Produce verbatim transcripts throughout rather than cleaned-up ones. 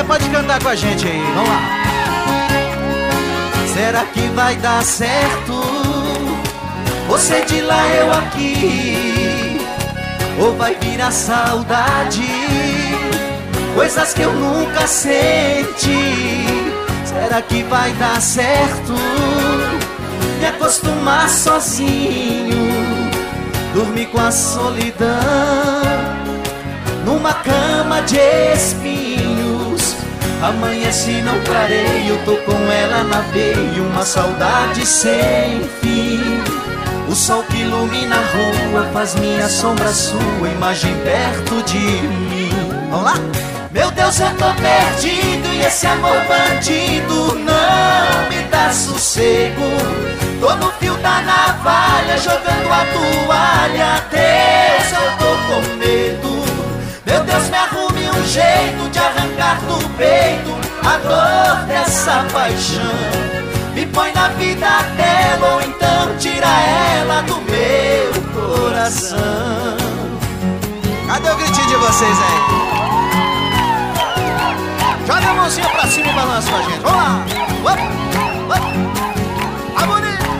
pode cantar com a gente aí, vamos lá. Será que vai dar certo? Você de lá, eu aqui, ou vai vir a saudade? Coisas que eu nunca senti. Será que vai dar certo? Me acostumar sozinho, dormir com a solidão, numa cama de espinhos. Amanhece, não clareio, tô com ela na veia, uma saudade sem fim. O sol que ilumina a rua faz minha sombra sua, imagem perto de mim. Vamos lá? Meu Deus, eu tô perdido e esse amor bandido não me dá sossego. Tô no fio da navalha, jogando a toalha. Deus, eu tô com medo. Meu Deus, me arrume um jeito de arrancar do peito a dor dessa paixão. Me põe na vida dela ou então tira ela do meu coração. Cadê o gritinho de vocês aí? Joga a mãozinha pra cima e balança com a gente. Vamos lá! Up, up. Bonito.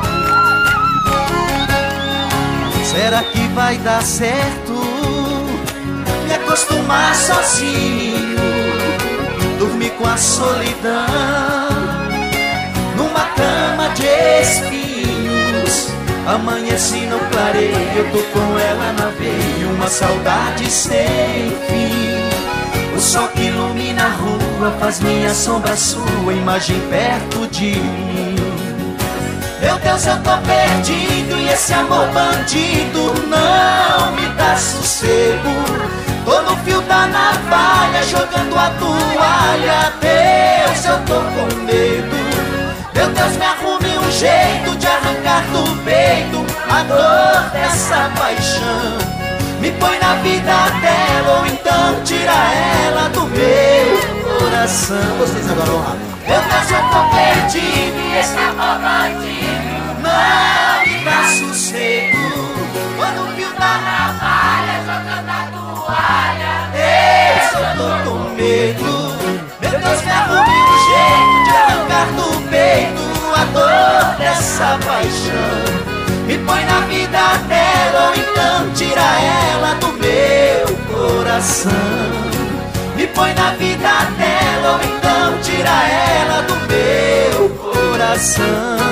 Será que vai dar certo? Me acostumar sozinho, dormir com a solidão, numa cama de espinhos. Amanheci, não clareio, eu tô com ela na veia, uma saudade sem fim. O sol que ilumina a rua faz minha sombra sua, imagem perto de mim. Meu Deus, eu tô perdido e esse amor bandido não me dá sossego. Tô no fio da navalha, jogando a toalha. Deus, eu tô com medo. Meu Deus, me arrume um jeito de arrancar do peito a dor dessa paixão. Me põe na vida dela ou então tira ela do meu coração. Vocês agora vão lá. Meu Deus, eu tô perdido e esse amor bandido não me dá sossego. Quando o fio da navalha, jogando a toalha. Deus, eu tô com medo. Meu Deus, me arrume um jeito de arrancar do peito a dor dessa paixão. Me põe na vida dela ou então tira ela do meu coração. Me põe na vida dela ou então tira ela do meu coração.